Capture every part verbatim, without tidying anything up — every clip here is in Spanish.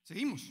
Seguimos.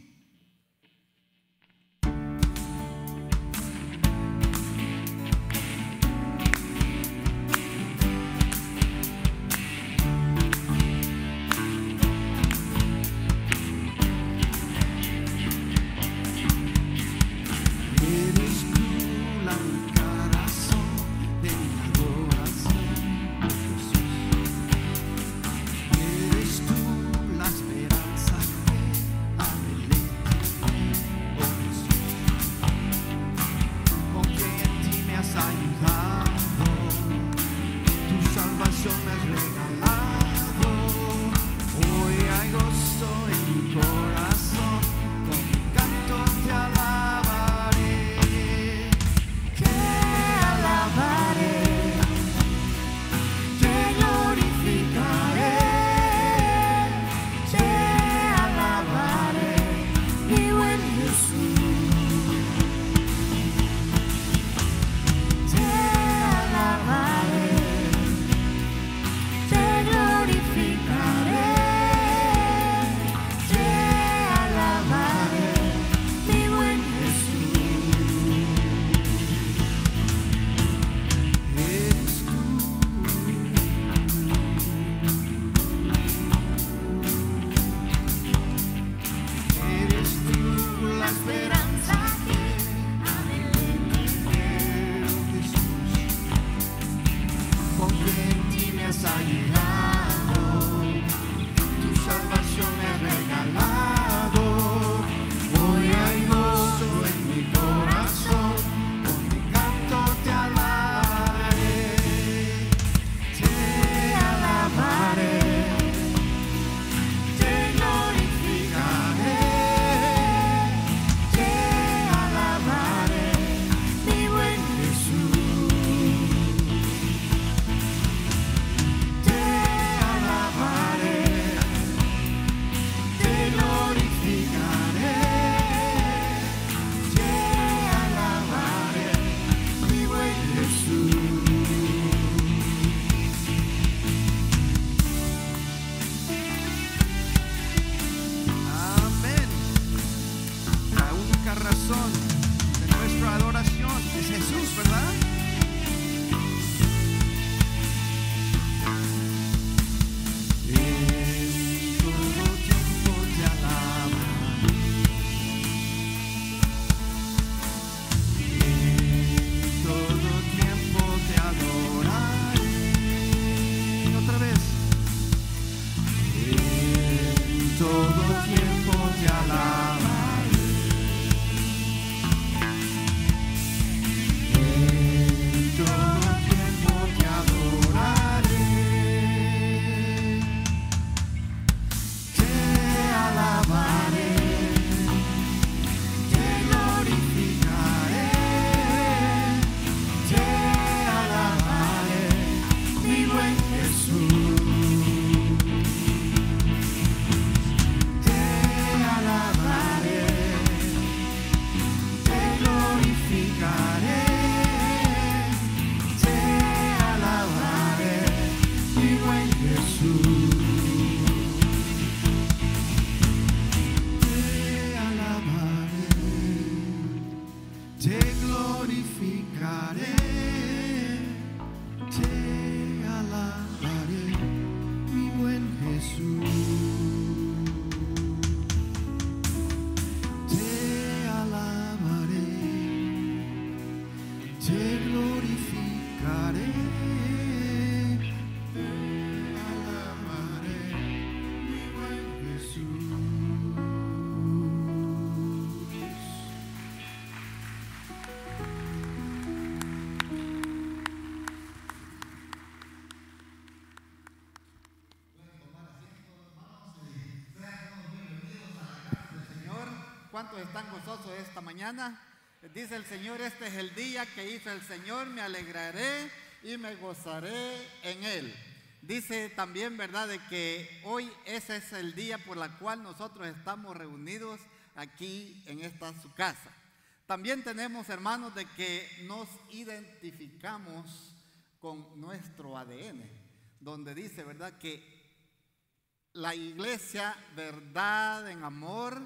¿Cuántos están gozosos esta mañana? Dice el Señor, este es el día que hizo el Señor, me alegraré y me gozaré en Él. Dice también, ¿verdad?, de que hoy ese es el día por el cual nosotros estamos reunidos aquí en esta su casa. También tenemos, hermanos, de que nos identificamos con nuestro A D N, donde dice, ¿verdad?, que la iglesia, verdad en amor,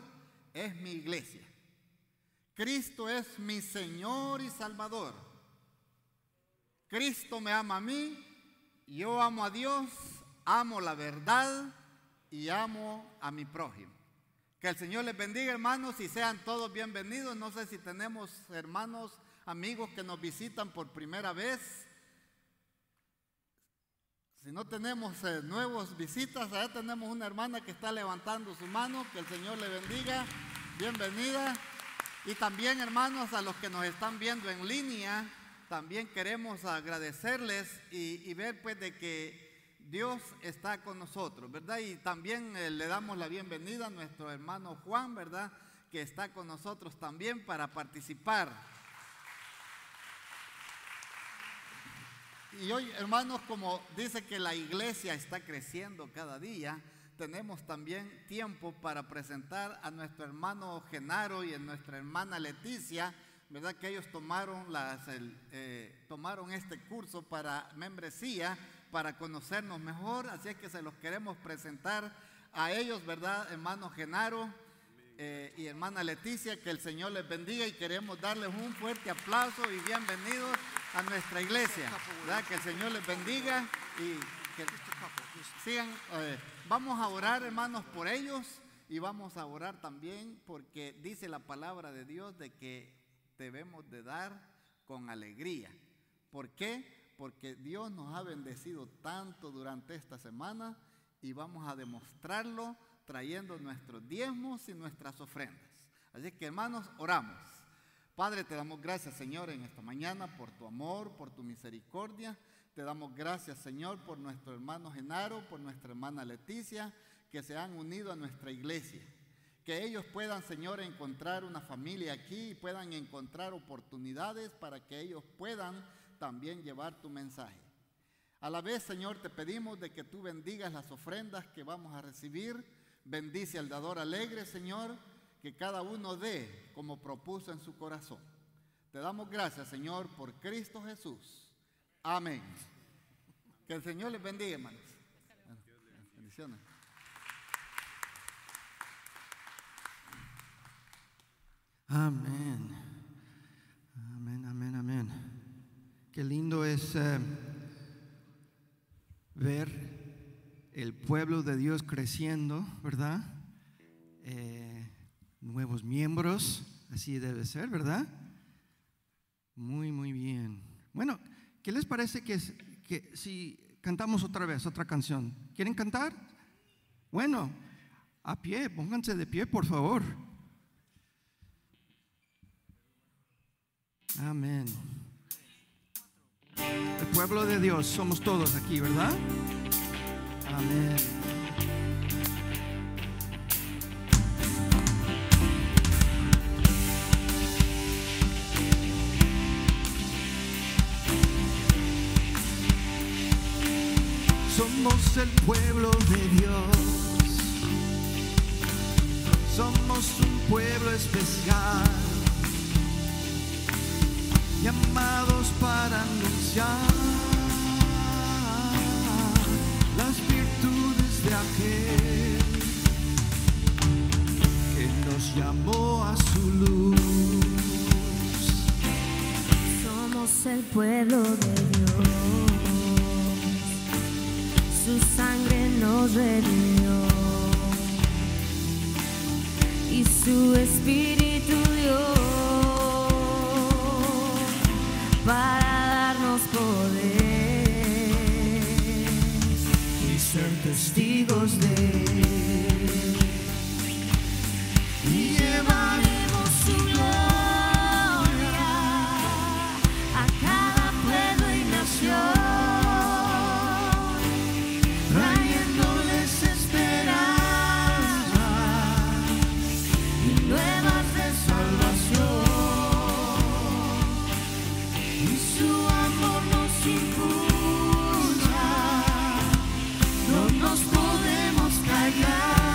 es mi iglesia. Cristo es mi Señor y Salvador. Cristo me ama a mí, yo amo a Dios, amo la verdad y amo a mi prójimo. Que el Señor les bendiga, hermanos, y sean todos bienvenidos. No sé si tenemos hermanos, amigos que nos visitan por primera vez. Si no tenemos eh, nuevos visitas, allá tenemos una hermana que está levantando su mano. Que el Señor le bendiga, bienvenida. Y también, hermanos, a los que nos están viendo en línea, también queremos agradecerles y, y ver pues de que Dios está con nosotros, ¿verdad? Y también eh, le damos la bienvenida a nuestro hermano Juan, ¿verdad? Que está con nosotros también para participar. Y hoy, hermanos, como dice que la iglesia está creciendo cada día, tenemos también tiempo para presentar a nuestro hermano Genaro y a nuestra hermana Leticia, ¿verdad? Que ellos tomaron, las, el, eh, tomaron este curso para membresía, para conocernos mejor, así es que se los queremos presentar a ellos, ¿verdad? Hermano Genaro eh, y hermana Leticia, que el Señor les bendiga y queremos darles un fuerte aplauso y bienvenidos a nuestra iglesia, ¿verdad? Que el Señor les bendiga y que sigan. Eh, vamos a orar, hermanos, por ellos y vamos a orar también porque dice la palabra de Dios de que debemos de dar con alegría. ¿Por qué? Porque Dios nos ha bendecido tanto durante esta semana y vamos a demostrarlo trayendo nuestros diezmos y nuestras ofrendas. Así que, hermanos, oramos. Padre, te damos gracias, Señor, en esta mañana por tu amor, por tu misericordia. Te damos gracias, Señor, por nuestro hermano Genaro, por nuestra hermana Leticia, que se han unido a nuestra iglesia. Que ellos puedan, Señor, encontrar una familia aquí y puedan encontrar oportunidades para que ellos puedan también llevar tu mensaje. A la vez, Señor, te pedimos de que tú bendigas las ofrendas que vamos a recibir. Bendice al dador alegre, Señor, que cada uno dé como propuso en su corazón. Te damos gracias, Señor, por Cristo Jesús. Amén. Que el Señor les bendiga, hermanos. Bendiciones. Amén. Amén, amén, amén. Qué lindo es eh, ver el pueblo de Dios creciendo, ¿verdad? Eh, nuevos miembros, así debe ser, ¿verdad? Muy, muy bien. Bueno, ¿qué les parece que, que si cantamos otra vez, otra canción? ¿Quieren cantar? Bueno, a pie, pónganse de pie, por favor. Amén. El pueblo de Dios somos todos aquí, ¿verdad? Amén. Somos el pueblo de Dios. Somos un pueblo especial, llamados para anunciar las virtudes de aquel que nos llamó a su luz. Somos el pueblo de Dios, su sangre nos redimió y su espíritu dio para darnos poder y ser testigos de Él. Y llevaremos su gloria a cada pueblo y nación, trayéndoles esperanza y nuevas de salvación. Su amor nos impulsa, no nos podemos callar.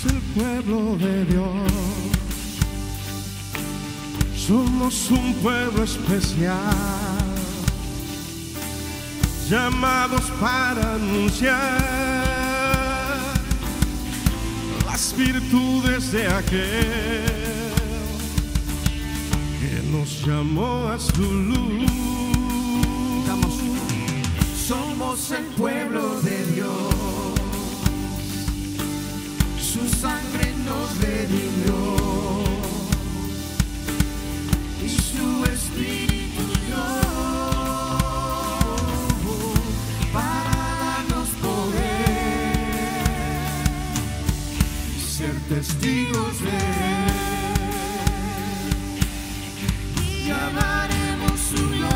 Somos el pueblo de Dios. Somos un pueblo especial, llamados para anunciar las virtudes de aquel que nos llamó a su luz. Somos el pueblo de Dios, su sangre nos redimió y su espíritu dio para darnos poder y ser testigos de él. Y llamaremos su gloria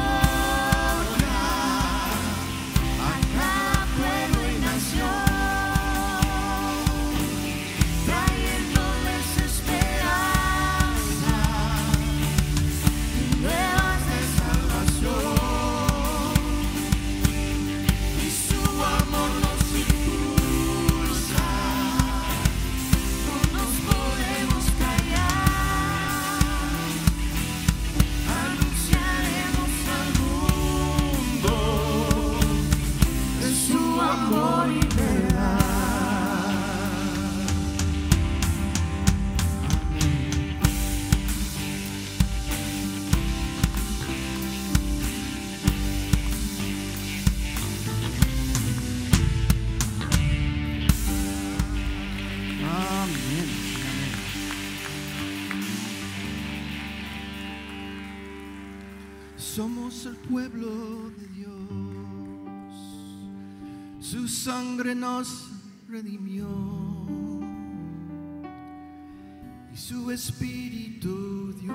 Somos el pueblo de Dios, su sangre nos redimió y su espíritu dio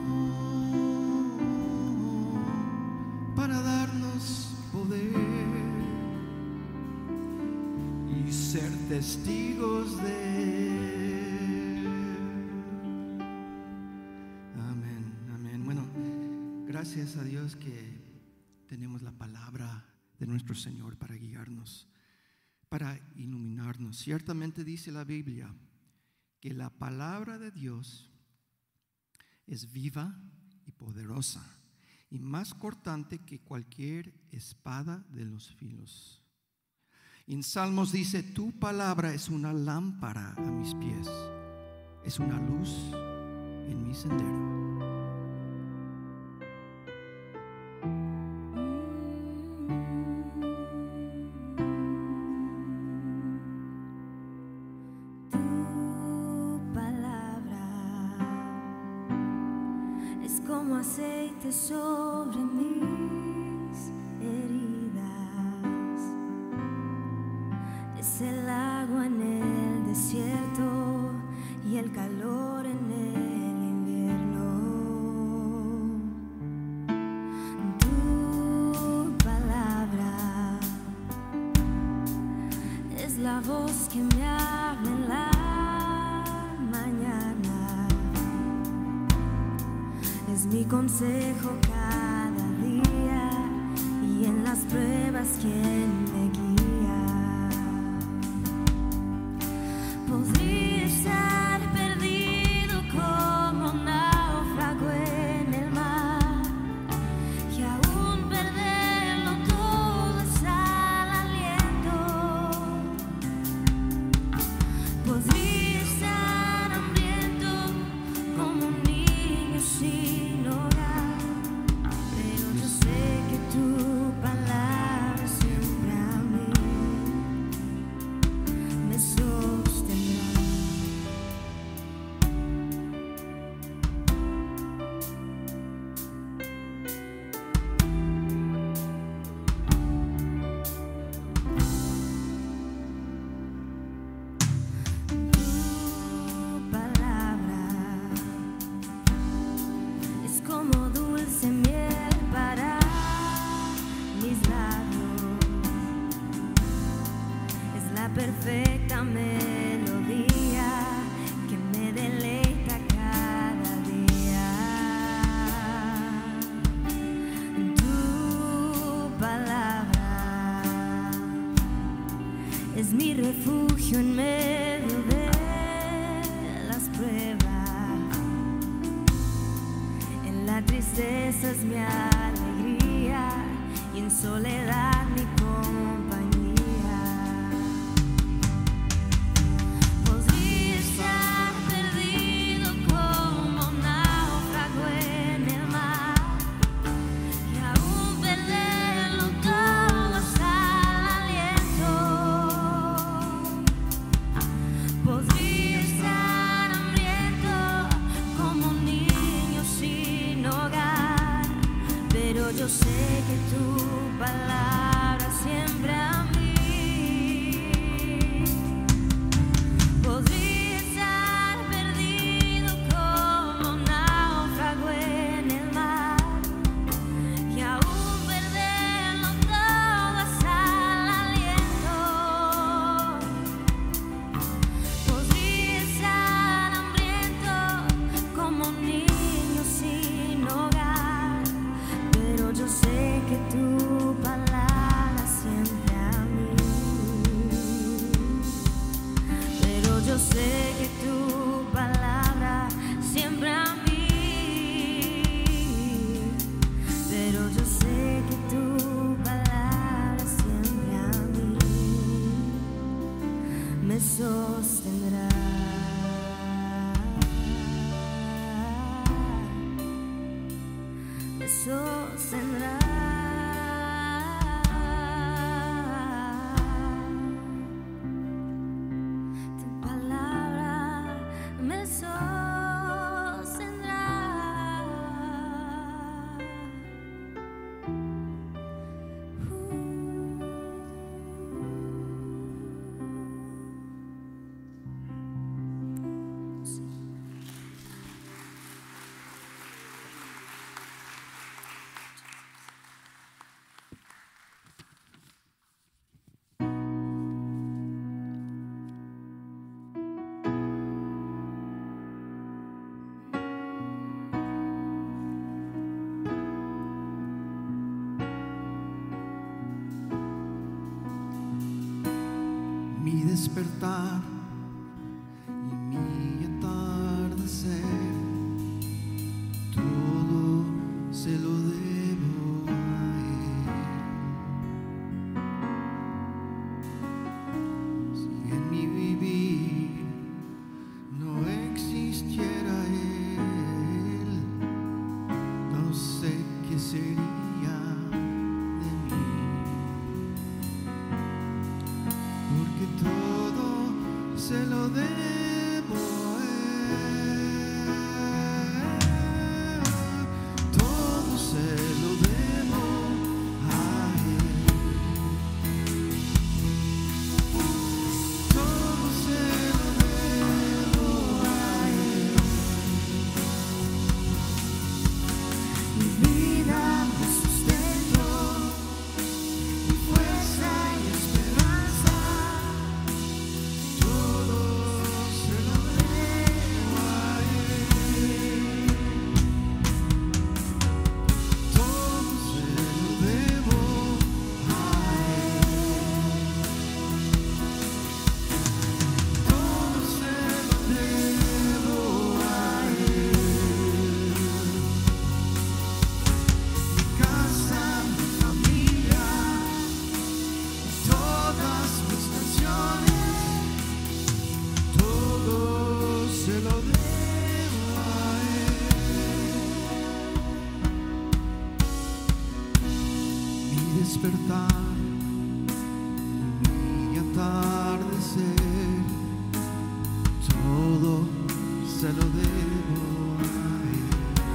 para darnos poder y ser testigos de él. Amén, amén. Bueno, gracias a Dios que tenemos la palabra de nuestro Señor para guiarnos, para iluminarnos. Ciertamente dice la Biblia que la palabra de Dios es viva y poderosa y más cortante que cualquier espada de los filos. En Salmos dice: tu palabra es una lámpara a mis pies, es una luz en mi sendero. Como aceite sobre mis heridas, es el agua en el desierto y el calor en el invierno. Tu palabra es la voz que me habla en la mañana, es mi consejo cada día y en las pruebas quien me guía. Podría estar perdido como un náufrago en el mar y aún perderlo todo es al aliento. Podría estar hambriento como un niño sin hogar, pero yo sé que tu palabra siempre a mí me sostendrá. Tu Yo sé que tu palabra siempre a mí, pero yo sé que tu palabra siempre a mí me sostendrá. Me sostendrá. Tu palabra me sostendrá. Mi despertar y mi atardecer, todo se lo debo a Él. Si en mi vivir no existiera Él, no sé qué sería de mí, porque todo se lo debo a Él. Todo se lo debo a Él. Todo se lo debo a Él. Mi vida, mi sustento, mi fuerza y esperanza, todo se lo debo a Él. Todo se lo debo a Él. Todo se lo debo a Él. Mi casa, mi familia, todas mis canciones, todo se lo debo a Él. Mi despertar y mi atardecer, todo se lo debo a Él.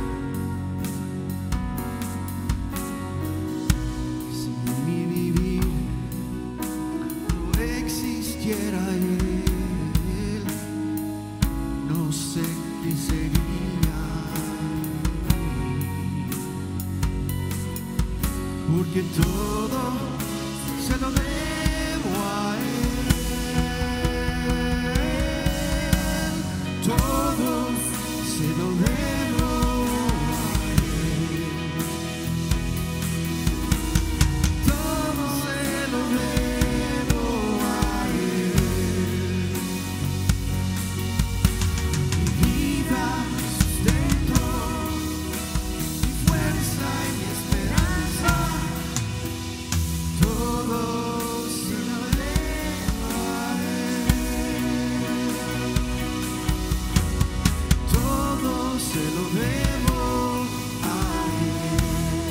Si en mi vivir no existiera Él, no sé qué sería, porque todo se lo debo a Él. Todo se lo debo a Él. Todo se lo debo a Él. Mi vida, mi sustento, mi fuerza y mi esperanza, todo se lo debo a Él. Todo se lo debo a Él.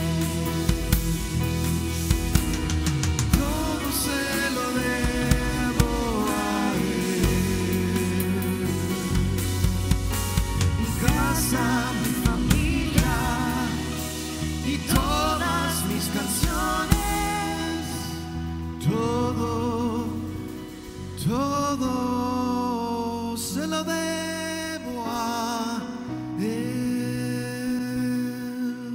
Todo se lo debo a Él. Mi casa, mi familia y todas mis canciones, todo, todo se lo debo a Él.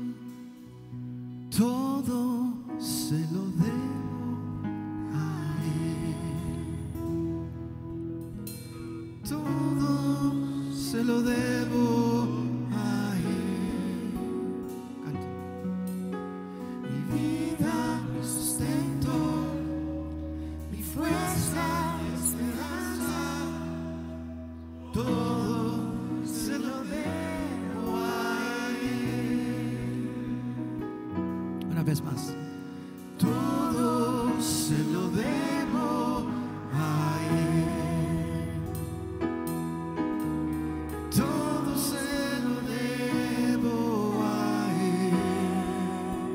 Todo se lo debo a Él. Todo se lo debo a Él. Canta. Mi vida, mi sustento, mi fuerza, esperanza, vez más. Todo se lo debo a Él. Todo se lo debo a Él.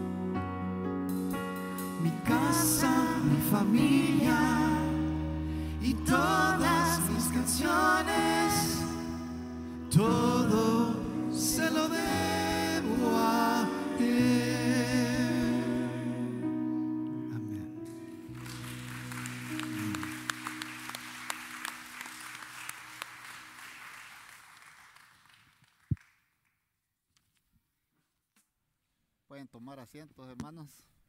Mi casa, mi familia y todas mis canciones, todo se lo debo a Él. Amén. Pueden tomar asientos, hermanos.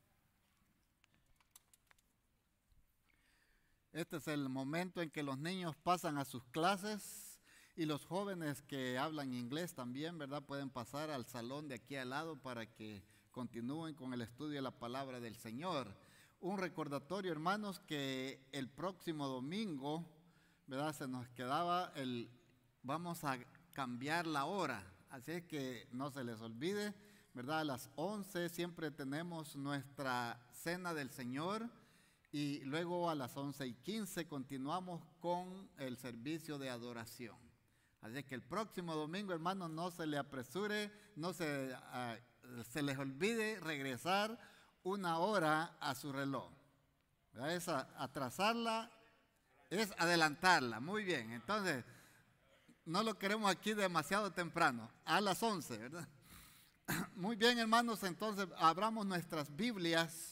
Este es el momento en que los niños pasan a sus clases y los jóvenes que hablan inglés también, ¿verdad? Pueden pasar al salón de aquí al lado para que continúen con el estudio de la palabra del Señor. Un recordatorio, hermanos, que el próximo domingo, ¿verdad? Se nos quedaba el, vamos a cambiar la hora, así es que no se les olvide, ¿verdad? A las once siempre tenemos nuestra cena del Señor. Y luego a las once y quince continuamos con el servicio de adoración. Así que el próximo domingo, hermanos, no se le apresure, no se, uh, se les olvide regresar una hora a su reloj. ¿Verdad? Es a, atrasarla, es adelantarla. Muy bien, entonces no lo queremos aquí demasiado temprano, a las once, ¿verdad? Muy bien, hermanos, entonces abramos nuestras Biblias.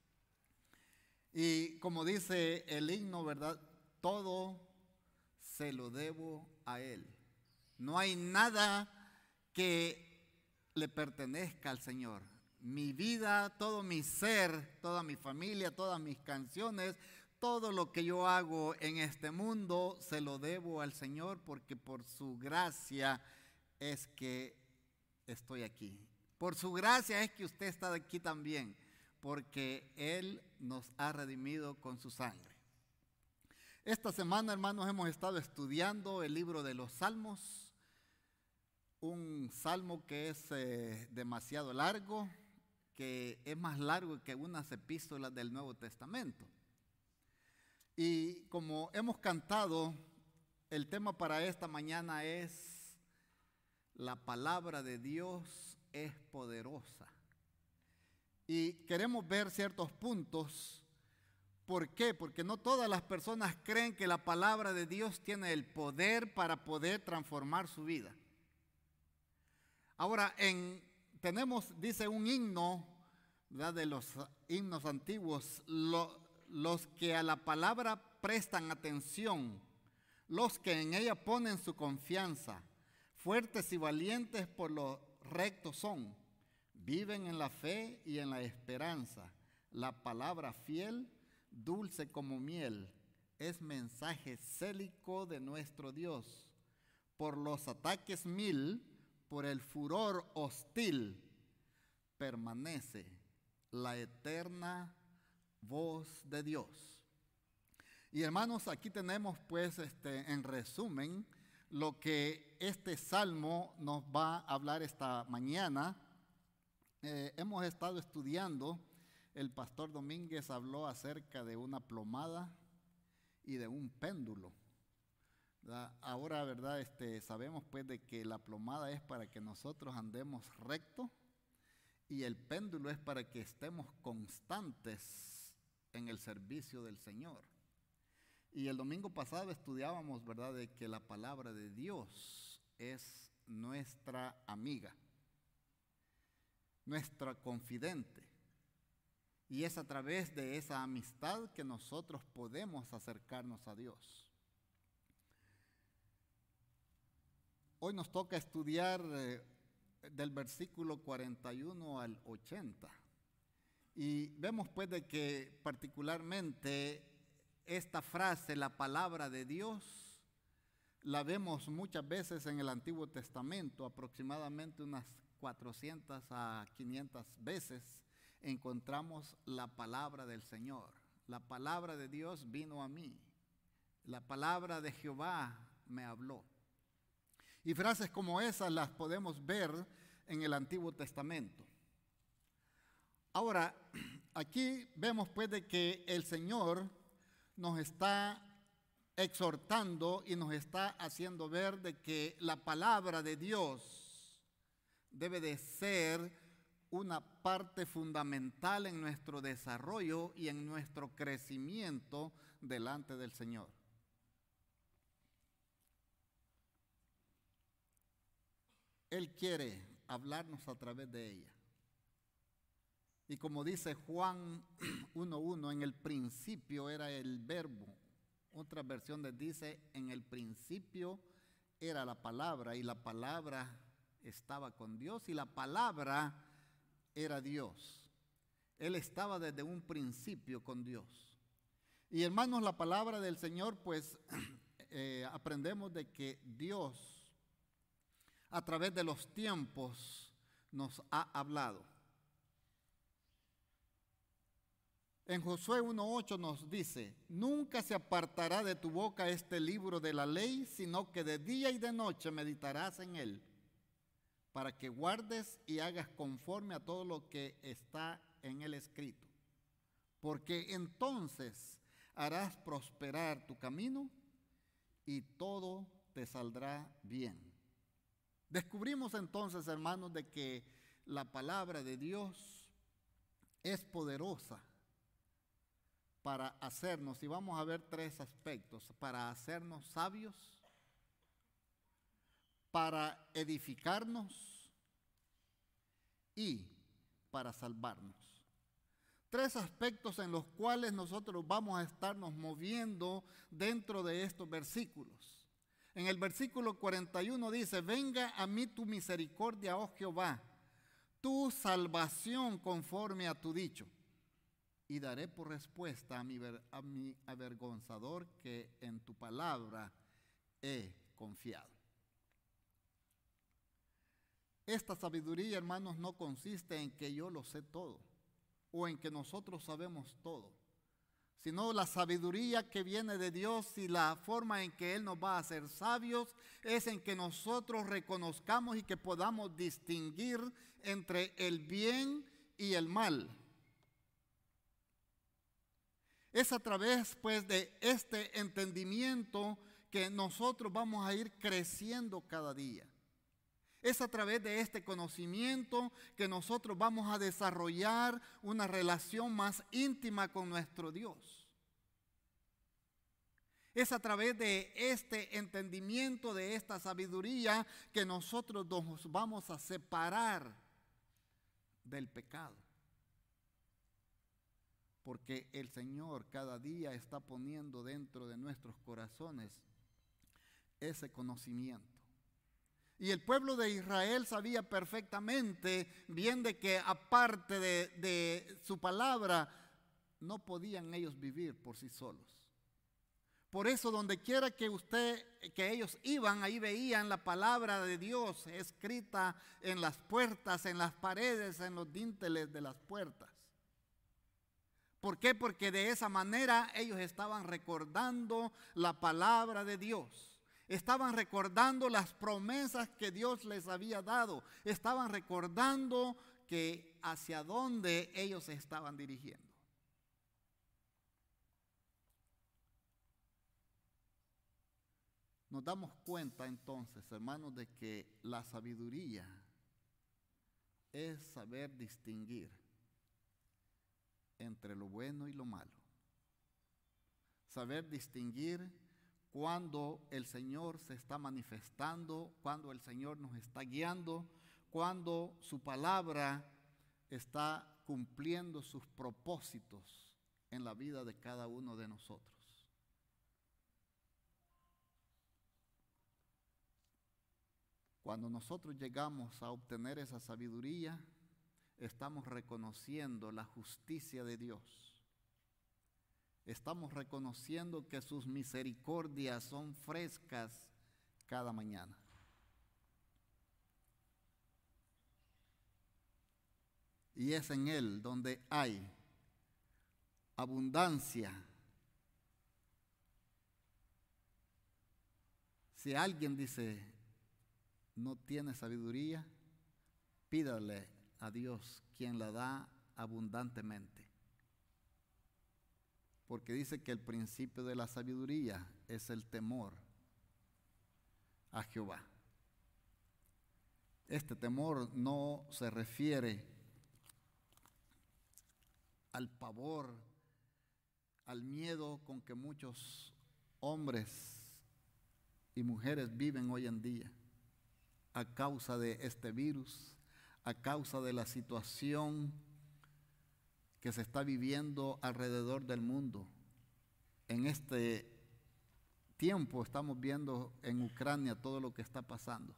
Y como dice el himno, ¿verdad? Todo se lo debo a Él. No hay nada que le pertenezca al Señor. Mi vida, todo mi ser, toda mi familia, todas mis canciones, todo lo que yo hago en este mundo, se lo debo al Señor porque por su gracia es que estoy aquí. Por su gracia es que usted está aquí también. Porque Él nos ha redimido con su sangre. Esta semana, hermanos, hemos estado estudiando el libro de los Salmos, un salmo que es eh, demasiado largo, que es más largo que unas epístolas del Nuevo Testamento. Y como hemos cantado, el tema para esta mañana es: la palabra de Dios es poderosa. Y queremos ver ciertos puntos. ¿Por qué? Porque no todas las personas creen que la palabra de Dios tiene el poder para poder transformar su vida. Ahora, en, tenemos, dice un himno, ¿verdad? De los himnos antiguos, lo, los que a la palabra prestan atención, los que en ella ponen su confianza, fuertes y valientes por lo recto son. Viven en la fe y en la esperanza. La palabra fiel, dulce como miel, es mensaje célico de nuestro Dios. Por los ataques mil, por el furor hostil, permanece la eterna voz de Dios. Y hermanos, aquí tenemos pues este, en resumen lo que este salmo nos va a hablar esta mañana. Eh, hemos estado estudiando, el pastor Domínguez habló acerca de una plomada y de un péndulo. ¿Verdad? Ahora, ¿verdad? Este, sabemos pues de que la plomada es para que nosotros andemos recto y el péndulo es para que estemos constantes en el servicio del Señor. Y el domingo pasado estudiábamos, ¿verdad?, de que la palabra de Dios es nuestra amiga, nuestra confidente. Y es a través de esa amistad que nosotros podemos acercarnos a Dios. Hoy nos toca estudiar eh, del versículo cuarenta y uno al ochenta. Y vemos pues de que particularmente esta frase, la palabra de Dios, la vemos muchas veces en el Antiguo Testamento, aproximadamente unas cuatrocientas a quinientas veces encontramos la palabra del Señor. La palabra de Dios vino a mí. La palabra de Jehová me habló. Y frases como esas las podemos ver en el Antiguo Testamento. Ahora, aquí vemos pues de que el Señor nos está exhortando y nos está haciendo ver de que la palabra de Dios debe de ser una parte fundamental en nuestro desarrollo y en nuestro crecimiento delante del Señor. Él quiere hablarnos a través de ella. Y como dice Juan uno uno, en el principio era el verbo. Otra versión les dice, en el principio era la palabra, y la palabra estaba con Dios, y la palabra era Dios. Él estaba desde un principio con Dios. Y hermanos, la palabra del Señor, pues eh, aprendemos de que Dios a través de los tiempos nos ha hablado. En Josué uno ocho nos dice, nunca se apartará de tu boca este libro de la ley, sino que de día y de noche meditarás en él, para que guardes y hagas conforme a todo lo que está en él escrito. Porque entonces harás prosperar tu camino y todo te saldrá bien. Descubrimos entonces, hermanos, de que la palabra de Dios es poderosa para hacernos, y vamos a ver tres aspectos: para hacernos sabios, para edificarnos y para salvarnos. Tres aspectos en los cuales nosotros vamos a estarnos moviendo dentro de estos versículos. En el versículo cuarenta y uno dice, venga a mí tu misericordia, oh Jehová, tu salvación conforme a tu dicho, y daré por respuesta a mi, a mi avergonzador que en tu palabra he confiado. Esta sabiduría, hermanos, no consiste en que yo lo sé todo o en que nosotros sabemos todo, sino la sabiduría que viene de Dios y la forma en que Él nos va a hacer sabios es en que nosotros reconozcamos y que podamos distinguir entre el bien y el mal. Es a través, pues, de este entendimiento que nosotros vamos a ir creciendo cada día. Es a través de este conocimiento que nosotros vamos a desarrollar una relación más íntima con nuestro Dios. Es a través de este entendimiento, de esta sabiduría, que nosotros nos vamos a separar del pecado. Porque el Señor cada día está poniendo dentro de nuestros corazones ese conocimiento. Y el pueblo de Israel sabía perfectamente bien de que aparte de, de su palabra, no podían ellos vivir por sí solos. Por eso, donde quiera que usted, que ellos iban, ahí veían la palabra de Dios escrita en las puertas, en las paredes, en los dinteles de las puertas. ¿Por qué? Porque de esa manera ellos estaban recordando la palabra de Dios. Estaban recordando las promesas que Dios les había dado. Estaban recordando que hacia dónde ellos se estaban dirigiendo. Nos damos cuenta entonces, hermanos, de que la sabiduría es saber distinguir entre lo bueno y lo malo. Saber distinguir cuando el Señor se está manifestando, cuando el Señor nos está guiando, cuando su palabra está cumpliendo sus propósitos en la vida de cada uno de nosotros. Cuando nosotros llegamos a obtener esa sabiduría, estamos reconociendo la justicia de Dios. Estamos reconociendo que sus misericordias son frescas cada mañana. Y es en Él donde hay abundancia. Si alguien dice, no tiene sabiduría, pídale a Dios, quien la da abundantemente. Porque dice que el principio de la sabiduría es el temor a Jehová. Este temor no se refiere al pavor, al miedo con que muchos hombres y mujeres viven hoy en día a causa de este virus, a causa de la situación que se está viviendo alrededor del mundo. En este tiempo estamos viendo en Ucrania todo lo que está pasando.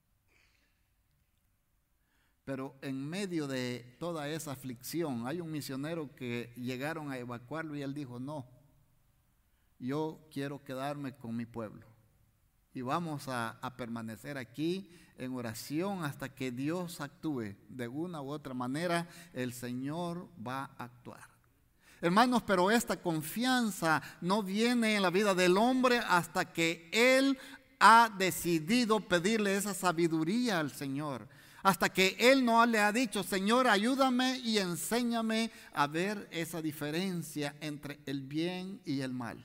Pero en medio de toda esa aflicción, hay un misionero que llegaron a evacuarlo y él dijo, no, yo quiero quedarme con mi pueblo. Y vamos a, a permanecer aquí en oración hasta que Dios actúe. De una u otra manera, el Señor va a actuar. Hermanos, pero esta confianza no viene en la vida del hombre hasta que Él ha decidido pedirle esa sabiduría al Señor. Hasta que Él no le ha dicho, Señor, ayúdame y enséñame a ver esa diferencia entre el bien y el mal.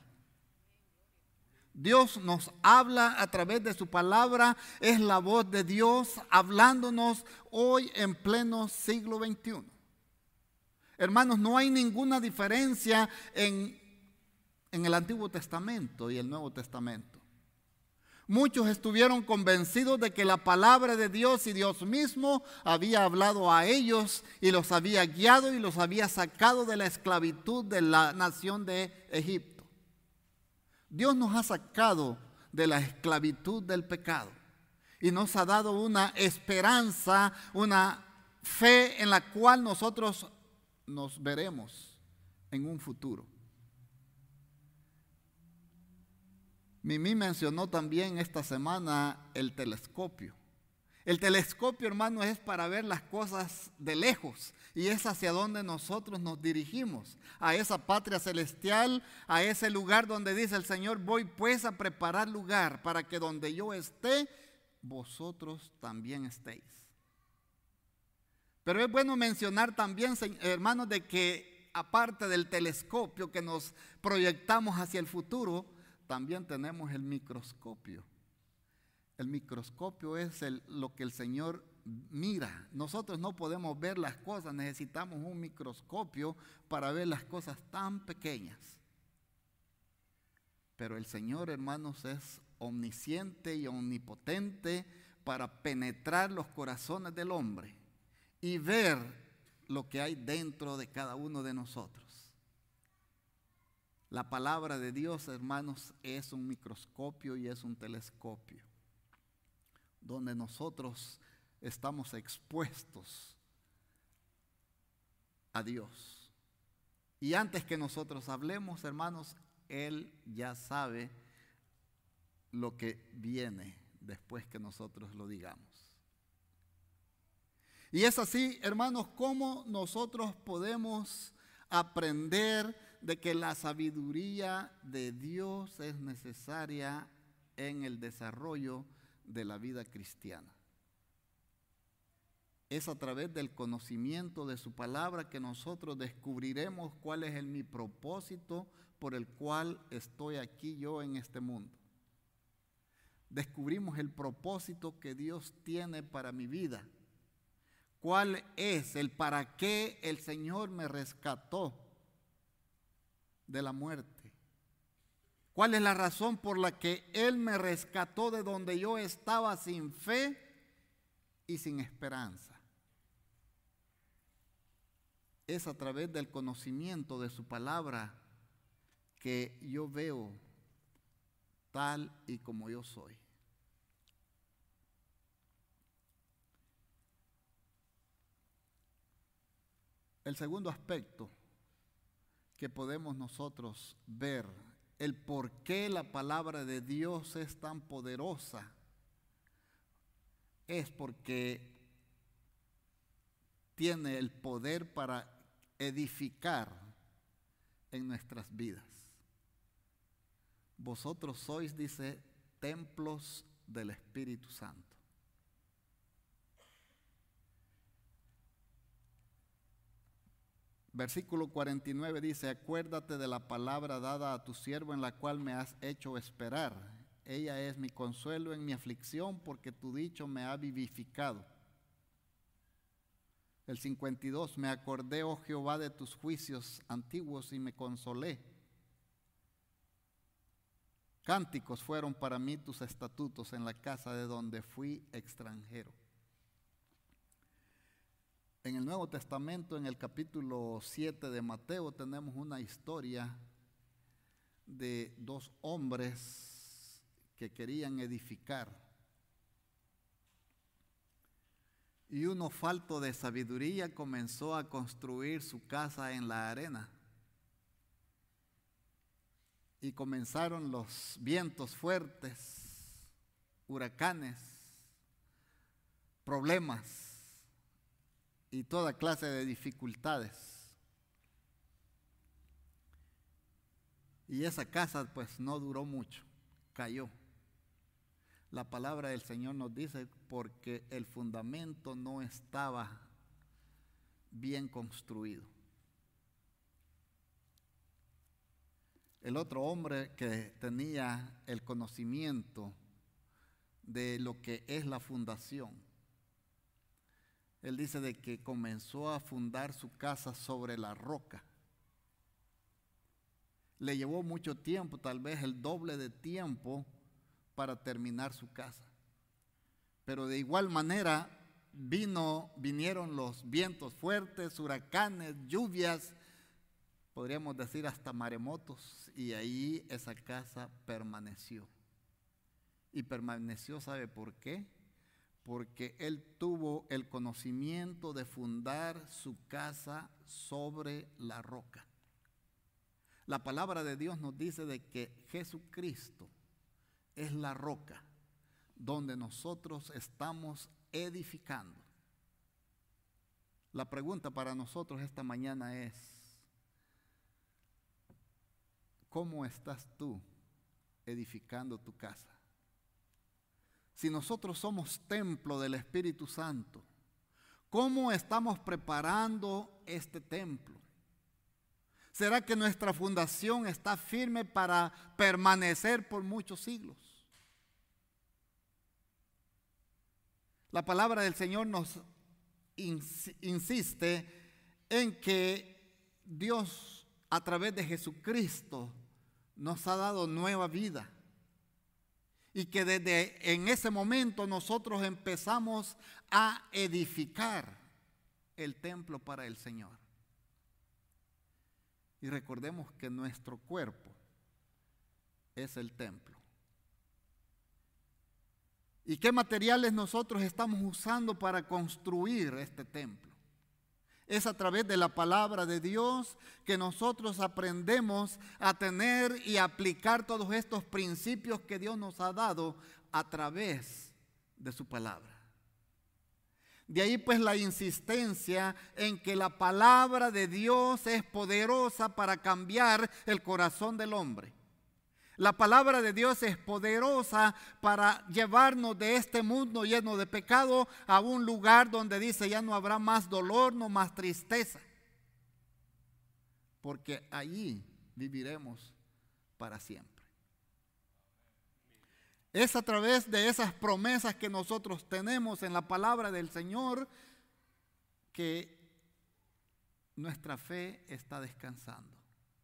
Dios nos habla a través de su palabra, es la voz de Dios hablándonos hoy en pleno siglo veintiuno. Hermanos, no hay ninguna diferencia en, en el Antiguo Testamento y el Nuevo Testamento. Muchos estuvieron convencidos de que la palabra de Dios y Dios mismo había hablado a ellos y los había guiado y los había sacado de la esclavitud de la nación de Egipto. Dios nos ha sacado de la esclavitud del pecado y nos ha dado una esperanza, una fe en la cual nosotros nos veremos en un futuro. Mimi mencionó también esta semana el telescopio. El telescopio, hermano, es para ver las cosas de lejos y es hacia donde nosotros nos dirigimos, a esa patria celestial, a ese lugar donde dice el Señor, voy pues a preparar lugar para que donde yo esté, vosotros también estéis. Pero es bueno mencionar también, hermanos, de que aparte del telescopio que nos proyectamos hacia el futuro, también tenemos el microscopio. El microscopio es el, lo que el Señor mira. Nosotros no podemos ver las cosas, necesitamos un microscopio para ver las cosas tan pequeñas. Pero el Señor, hermanos, es omnisciente y omnipotente para penetrar los corazones del hombre y ver lo que hay dentro de cada uno de nosotros. La palabra de Dios, hermanos, es un microscopio y es un telescopio, donde nosotros estamos expuestos a Dios. Y antes que nosotros hablemos, hermanos, Él ya sabe lo que viene después que nosotros lo digamos. Y es así, hermanos, como nosotros podemos aprender de que la sabiduría de Dios es necesaria en el desarrollo de la vida cristiana. Es a través del conocimiento de su palabra que nosotros descubriremos cuál es el, mi propósito por el cual estoy aquí yo en este mundo. Descubrimos el propósito que Dios tiene para mi vida. ¿Cuál es el para qué el Señor me rescató de la muerte? ¿Cuál es la razón por la que Él me rescató de donde yo estaba sin fe y sin esperanza? Es a través del conocimiento de su palabra que yo veo tal y como yo soy. El segundo aspecto que podemos nosotros ver, el por qué la palabra de Dios es tan poderosa, es porque tiene el poder para edificar en nuestras vidas. Vosotros sois, dice, templos del Espíritu Santo. versículo cuarenta y nueve dice: acuérdate de la palabra dada a tu siervo, en la cual me has hecho esperar. Ella es mi consuelo en mi aflicción, porque tu dicho me ha vivificado. El cincuenta y dos: me acordé, oh Jehová, de tus juicios antiguos y me consolé. Cánticos fueron para mí tus estatutos en la casa de donde fui extranjero. En el Nuevo Testamento, en el capítulo siete de Mateo, tenemos una historia de dos hombres que querían edificar. Y uno, falto de sabiduría, comenzó a construir su casa en la arena. Y comenzaron los vientos fuertes, huracanes, problemas y toda clase de dificultades. Y esa casa pues no duró mucho, cayó. La palabra del Señor nos dice, porque el fundamento no estaba bien construido. El otro hombre que tenía el conocimiento de lo que es la fundación, él dice de que comenzó a fundar su casa sobre la roca. Le llevó mucho tiempo, tal vez el doble de tiempo, para terminar su casa. Pero de igual manera vino, vinieron los vientos fuertes, huracanes, lluvias, podríamos decir hasta maremotos, y ahí esa casa permaneció. Y permaneció, ¿sabe por qué? Porque él tuvo el conocimiento de fundar su casa sobre la roca. La palabra de Dios nos dice de que Jesucristo es la roca donde nosotros estamos edificando. La pregunta para nosotros esta mañana es: ¿cómo estás tú edificando tu casa? Si nosotros somos templo del Espíritu Santo, ¿cómo estamos preparando este templo? ¿Será que nuestra fundación está firme para permanecer por muchos siglos? La palabra del Señor nos insiste en que Dios, a través de Jesucristo, nos ha dado nueva vida. Y que desde en ese momento nosotros empezamos a edificar el templo para el Señor. Y recordemos que nuestro cuerpo es el templo. ¿Y qué materiales nosotros estamos usando para construir este templo? Es a través de la palabra de Dios que nosotros aprendemos a tener y aplicar todos estos principios que Dios nos ha dado a través de su palabra. De ahí pues la insistencia en que la palabra de Dios es poderosa para cambiar el corazón del hombre. La palabra de Dios es poderosa para llevarnos de este mundo lleno de pecado a un lugar donde dice ya no habrá más dolor, no más tristeza. Porque allí viviremos para siempre. Es a través de esas promesas que nosotros tenemos en la palabra del Señor que nuestra fe está descansando.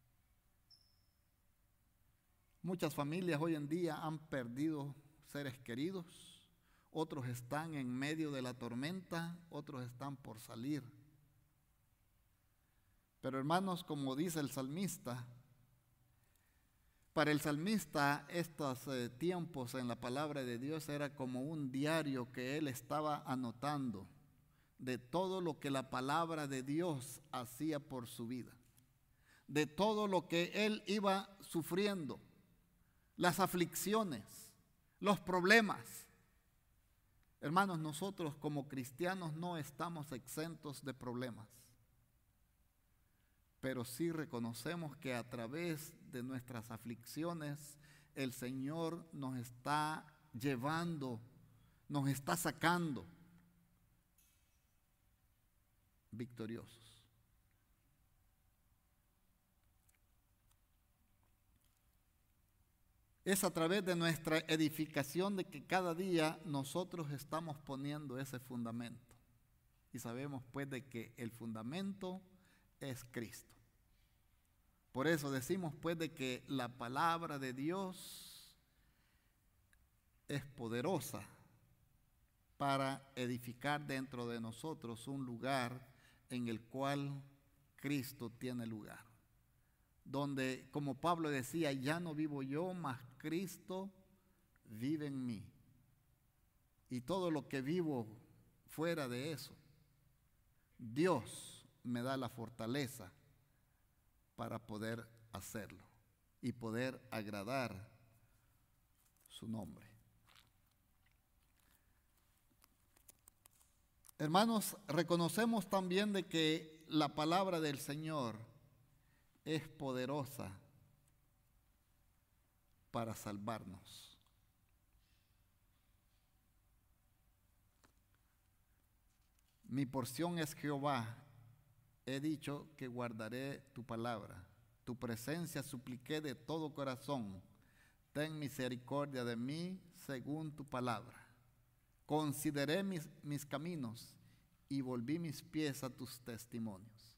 Muchas familias hoy en día han perdido seres queridos, otros están en medio de la tormenta, otros están por salir. Pero hermanos, como dice el salmista, para el salmista estos eh, tiempos en la palabra de Dios era como un diario que él estaba anotando de todo lo que la palabra de Dios hacía por su vida, de todo lo que él iba sufriendo, las aflicciones, los problemas. Hermanos, nosotros como cristianos no estamos exentos de problemas, pero sí reconocemos que a través de nuestras aflicciones el Señor nos está llevando, nos está sacando victoriosos. Es a través de nuestra edificación de que cada día nosotros estamos poniendo ese fundamento. Y sabemos pues de que el fundamento es Cristo. Por eso decimos pues de que la palabra de Dios es poderosa para edificar dentro de nosotros un lugar en el cual Cristo tiene lugar. Donde, como Pablo decía, ya no vivo yo, mas Cristo vive en mí. Y todo lo que vivo fuera de eso, Dios me da la fortaleza para poder hacerlo y poder agradar su nombre. Hermanos, reconocemos también de que la palabra del Señor es poderosa para salvarnos. Mi porción es Jehová. He dicho que guardaré tu palabra. Tu presencia supliqué de todo corazón. Ten misericordia de mí según tu palabra. Consideré mis, mis caminos y volví mis pies a tus testimonios.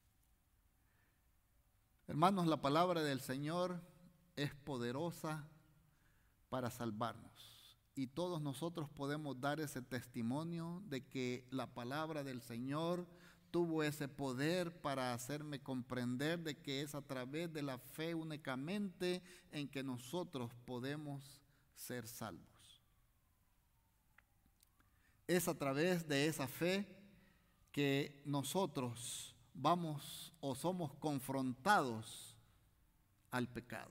Hermanos, la palabra del Señor es poderosa para salvarnos. Y todos nosotros podemos dar ese testimonio de que la palabra del Señor tuvo ese poder para hacerme comprender de que es a través de la fe únicamente en que nosotros podemos ser salvos. Es a través de esa fe que nosotros vamos o somos confrontados al pecado.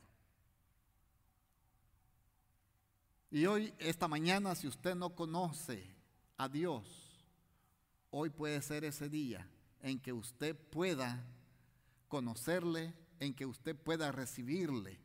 Y hoy, esta mañana, si usted no conoce a Dios, hoy puede ser ese día en que usted pueda conocerle, en que usted pueda recibirle.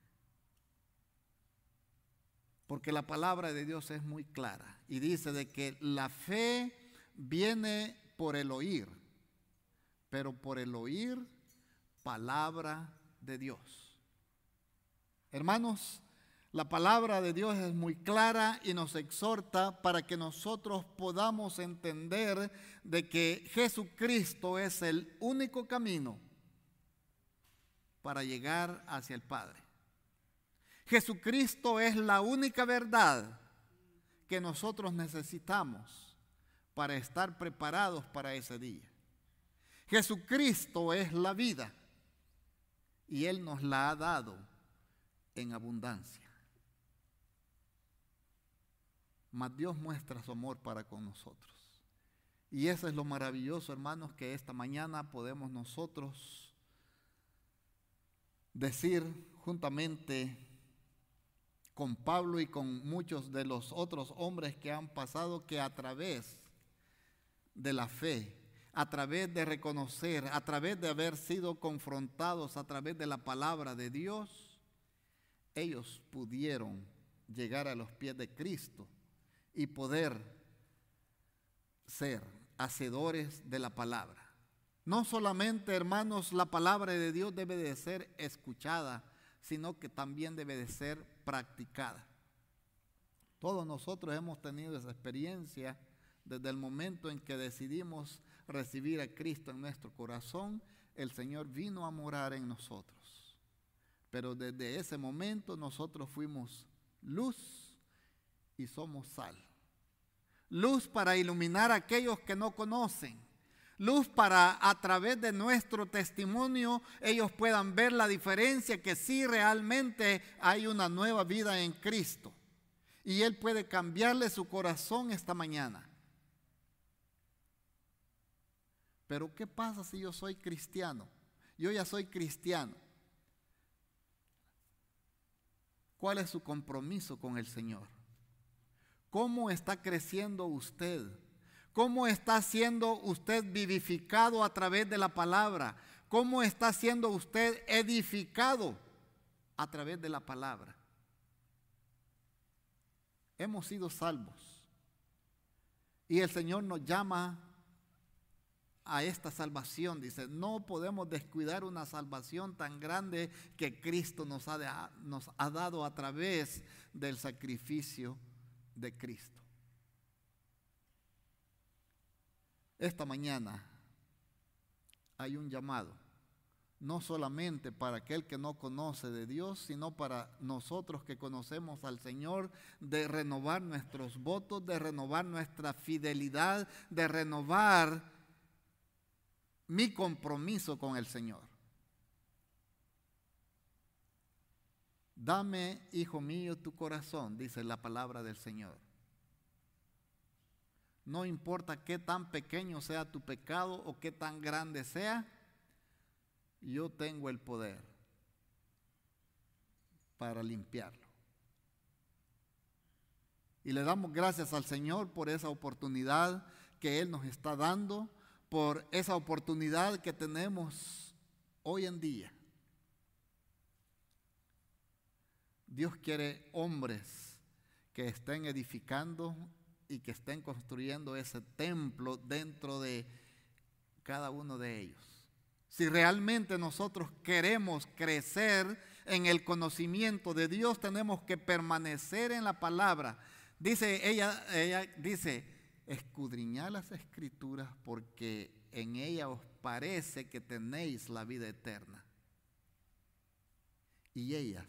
Porque la palabra de Dios es muy clara y dice de que la fe viene por el oír, pero por el oír palabra de Dios. Hermanos, la palabra de Dios es muy clara y nos exhorta para que nosotros podamos entender de que Jesucristo es el único camino para llegar hacia el Padre. Jesucristo es la única verdad que nosotros necesitamos para estar preparados para ese día. Jesucristo es la vida y Él nos la ha dado en abundancia. Mas Dios muestra su amor para con nosotros. Y eso es lo maravilloso, hermanos, que esta mañana podemos nosotros decir juntamente con Pablo y con muchos de los otros hombres que han pasado, que a través de la fe, a través de reconocer, a través de haber sido confrontados a través de la palabra de Dios, ellos pudieron llegar a los pies de Cristo y poder ser hacedores de la palabra. No solamente, hermanos, la palabra de Dios debe de ser escuchada, sino que también debe de ser practicada. Todos nosotros hemos tenido esa experiencia desde el momento en que decidimos recibir a Cristo en nuestro corazón. El Señor vino a morar en nosotros. Pero desde ese momento nosotros fuimos luz y somos sal. Luz para iluminar a aquellos que no conocen. Luz para, a través de nuestro testimonio, ellos puedan ver la diferencia, que sí realmente hay una nueva vida en Cristo. Y Él puede cambiarle su corazón esta mañana. Pero ¿qué pasa si yo soy cristiano? Yo ya soy cristiano. ¿Cuál es su compromiso con el Señor? ¿Cómo está creciendo usted? ¿Cómo está siendo usted vivificado a través de la palabra? ¿Cómo está siendo usted edificado a través de la palabra? Hemos sido salvos y el Señor nos llama a esta salvación. Dice, no podemos descuidar una salvación tan grande que Cristo nos ha, de, nos ha dado a través del sacrificio de Cristo. Esta mañana hay un llamado, no solamente para aquel que no conoce de Dios, sino para nosotros que conocemos al Señor, de renovar nuestros votos, de renovar nuestra fidelidad, de renovar mi compromiso con el Señor. Dame, hijo mío, tu corazón, dice la palabra del Señor. No importa qué tan pequeño sea tu pecado o qué tan grande sea, yo tengo el poder para limpiarlo. Y le damos gracias al Señor por esa oportunidad que Él nos está dando, por esa oportunidad que tenemos hoy en día. Dios quiere hombres que estén edificando y que estén construyendo ese templo dentro de cada uno de ellos. Si realmente nosotros queremos crecer en el conocimiento de Dios, tenemos que permanecer en la palabra. Dice ella, ella dice, escudriñad las Escrituras porque en ella os parece que tenéis la vida eterna. Y ellas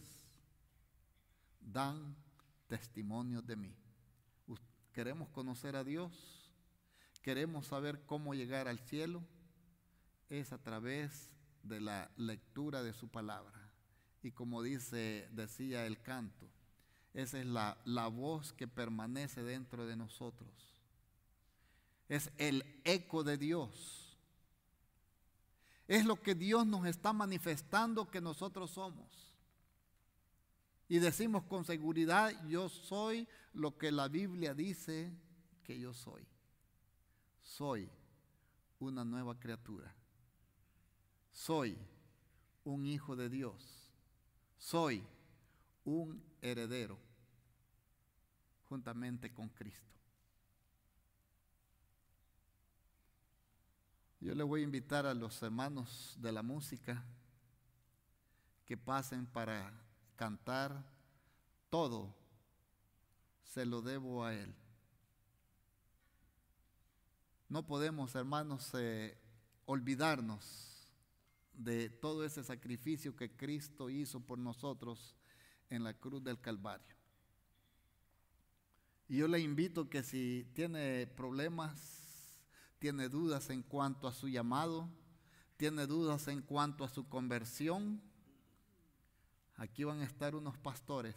dan testimonio de mí. ¿Queremos conocer a Dios? ¿Queremos saber cómo llegar al cielo? Es a través de la lectura de su palabra. Y como dice, decía el canto, esa es la, la voz que permanece dentro de nosotros. Es el eco de Dios. Es lo que Dios nos está manifestando que nosotros somos. Y decimos con seguridad, yo soy lo que la Biblia dice que yo soy. Soy una nueva criatura. Soy un hijo de Dios. Soy un heredero juntamente con Cristo. Yo le voy a invitar a los hermanos de la música que pasen para cantar Todo se lo debo a Él. No podemos, hermanos, eh, olvidarnos de todo ese sacrificio que Cristo hizo por nosotros en la cruz del Calvario. Y yo le invito que si tiene problemas, tiene dudas en cuanto a su llamado, tiene dudas en cuanto a su conversión, aquí van a estar unos pastores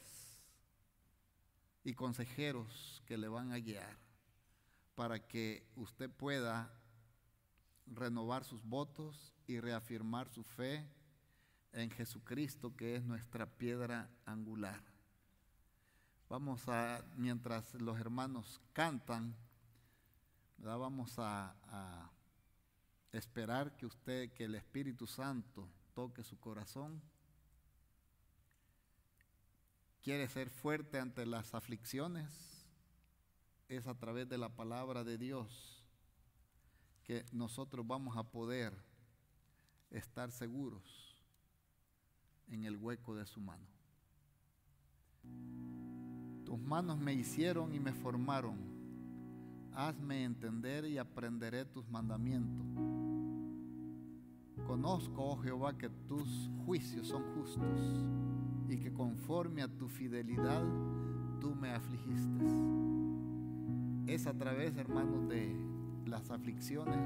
y consejeros que le van a guiar para que usted pueda renovar sus votos y reafirmar su fe en Jesucristo, que es nuestra piedra angular. Vamos a, mientras los hermanos cantan, ¿verdad? Vamos a, a esperar que usted, que el Espíritu Santo toque su corazón. Quiere ser fuerte ante las aflicciones, es a través de la palabra de Dios que nosotros vamos a poder estar seguros en el hueco de su mano. Tus manos me hicieron y me formaron. Hazme entender y aprenderé tus mandamientos. Conozco, oh Jehová, que tus juicios son justos y que conforme a tu fidelidad tú me afligiste. Es a través, hermanos, de las aflicciones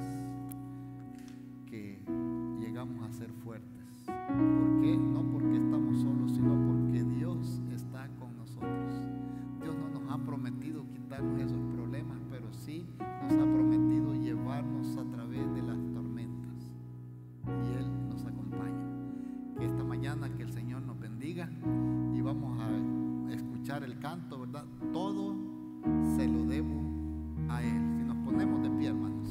que llegamos a ser fuertes. ¿Por qué? No porque estamos solos, sino porque Dios está con nosotros. Dios no nos ha prometido quitarnos esos problemas, pero sí nos ha prometido llevarnos a través de las tormentas. Y Él nos acompaña. Que esta mañana que el Señor nos bendiga y vamos a escuchar el canto, ¿verdad? Todo se lo debo a Él. Si nos ponemos de pie, hermanos.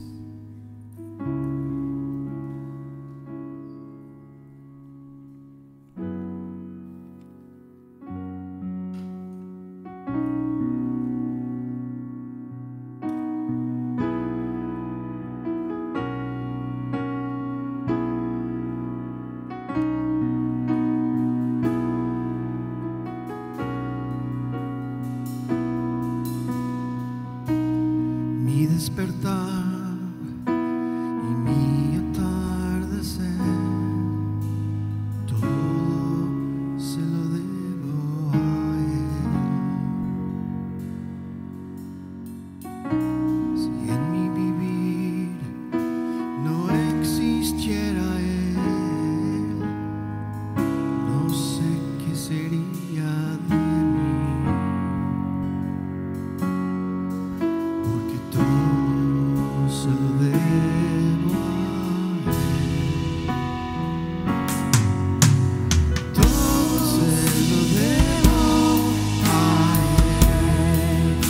despertar y mi atardecer, todo se lo debo a Él. Si en mi vivir no existiera Él, no sé qué sería de mí, porque todo se lo debo a Él. Todo se lo debo a Él.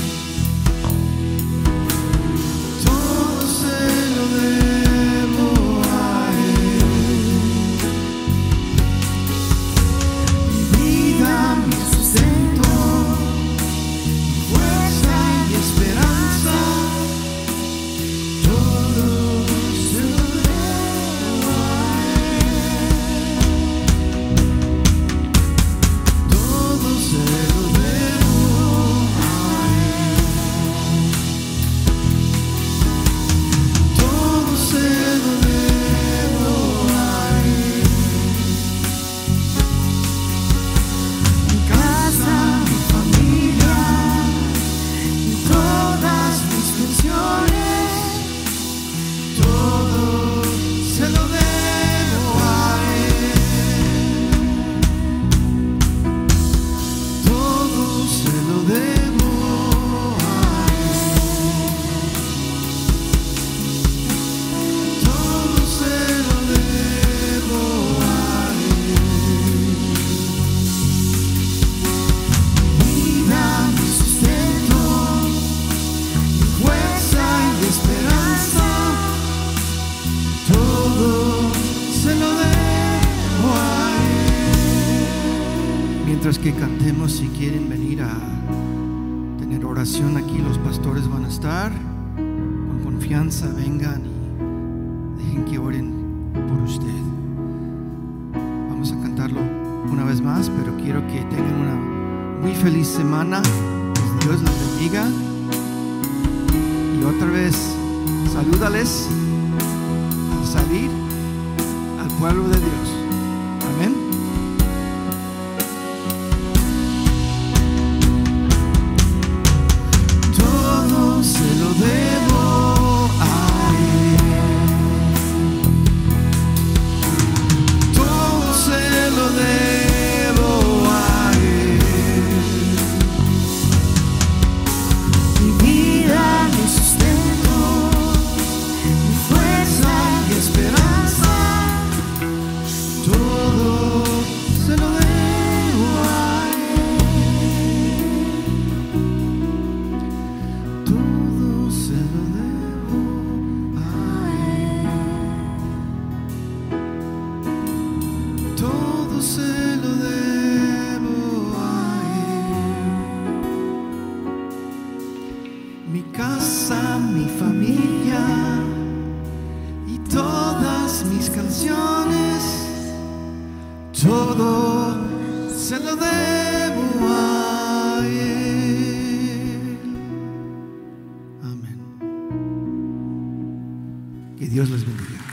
Todo se lo debo a Él. Mi vida, mi sustento, mi fuerza y esperanza, todo se lo debo a Él. Todo se lo debo a Él. Todo se lo debo a Él. Mi casa, mi familia y todas mis pensiones, todo se lo debo a Él. Todo se lo debo a Él. Todo se lo debo a Él. Mi vida, mi sustento, mi fuerza y esperanza, todo se lo debo a Él. Mientras que cantemos, si quieren venir a tener oración aquí, los pastores van a estar. Con confianza vengan y dejen que oren por usted. Vamos a cantarlo una vez más, pero quiero que tengan una muy feliz semana. Que Dios les bendiga. Y otra vez, salúdales al salir al pueblo de Dios. Amén. Todo se lo debo a Él. Todo se lo debo a Él. Mi vida, mi sustento, mi fuerza y esperanza, todo se lo debo a Él. Todo se lo debo a Él. Todo se lo debo a Él. Mi casa, mi familia y todas mis canciones, todo se lo debo a Él. Amén. Que Dios les bendiga.